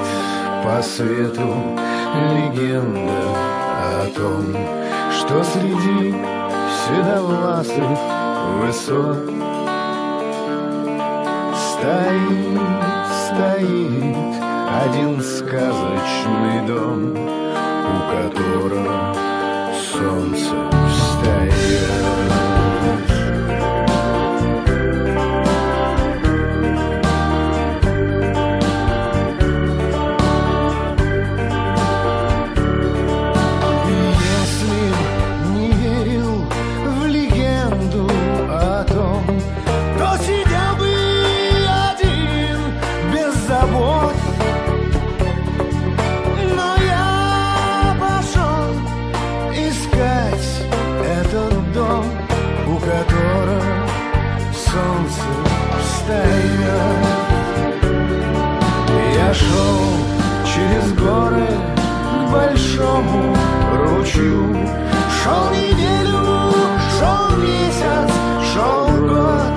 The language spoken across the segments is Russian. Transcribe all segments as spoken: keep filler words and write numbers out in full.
по свету легенда о том, что среди седовласых высот стоит, стоит один сказочный дом, у которого солнце встает. Я шел через горы к большому ручью, шел неделю, шел месяц, шел год,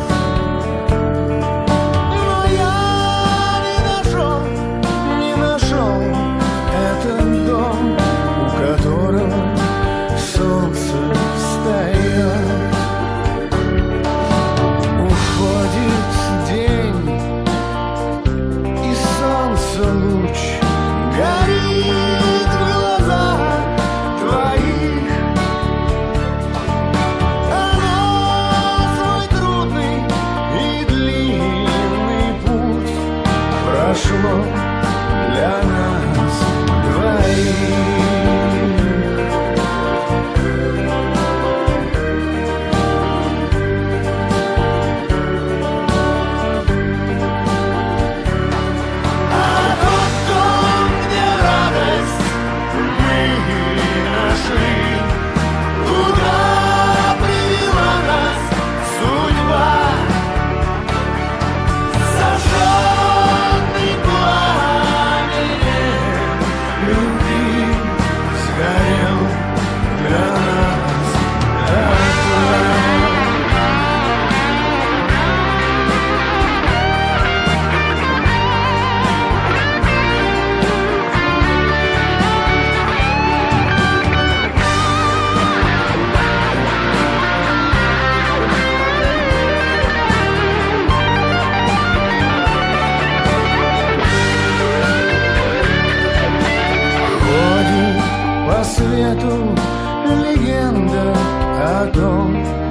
но я не нашел, не нашел этот дом, у которого солнце встает. Уходит день, и солнце луч горит в глазах твоих. Оно свой трудный и длинный путь прошло для нас двоих. Свету легенда о том,